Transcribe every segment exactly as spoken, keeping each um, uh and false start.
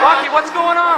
Rocky, what's going on?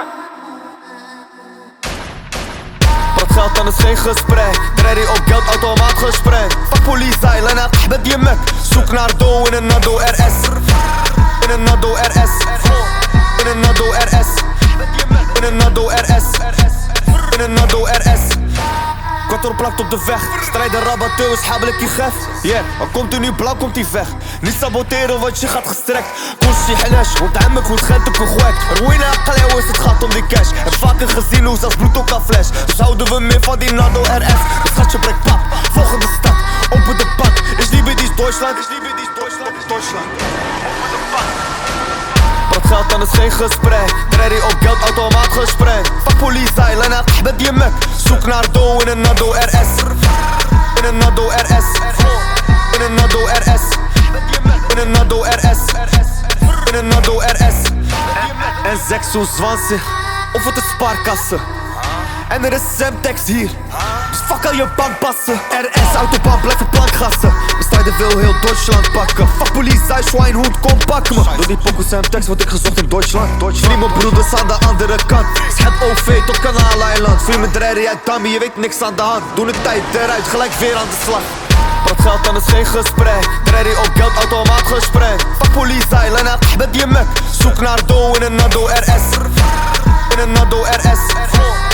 Praat geld, dan is geen gesprek. Ready op geld, automaat gesprek. Fuck politie, lijn uit met die mek. Zoek naar do in een Nado R S. In een Nado R S. In een Nado R S. In een Nado R S. In een Nado R S. Kantoor plakt op de weg. Strijder rabatteur, schabelijk die gef. Yeah, al komt u nu blauw, komt die weg. Niet saboteren, want je gaat gestrekt. Kost je helaas, want hij me goed gent ook een gwek. Ruïne Kaleo is het gaat om die cash. Heb vaker gezien hoe zelfs bloed ook kan flash. Dus houden we meer van die Nado R S. Het schatje breekt pap, volgende stad. Open de pad, is liebe die Duitsland. Is liebe die Duitsland, is Duitsland. Open de pad. Praat geld, dan is geen gesprek. Ready op geld, automaat gesprek. Fuck politie, lijn uit met die mek. Zoek naar do in een Nado R S. In een Nado R S. In een Nado R S. In een Nado R S. In een Nado R S. En zevenendzwanzig. Of het is spaarkassen. En er is Semtex hier. Dus fuck al je bankpassen. R S, autobahn, blijven plankgassen. Bestrijden wil heel Duitsland pakken. Fuck politie, Schweinhund, kom pak me. Door die pokoe Semtex word ik gezocht in Duitsland. Vriend mijn broeders aan de andere kant. Schet O V tot Kanaaleiland. Vriend met Rary uit Dami, je weet niks aan de hand. Doen de tijd eruit, gelijk weer aan de slag. Praat geld, dan is geen gesprek. Ready op geld, automaat gesprek. Fuck politie, lijn uit met die mek. Zoek naar do in een Nado R S. In een Nado R S.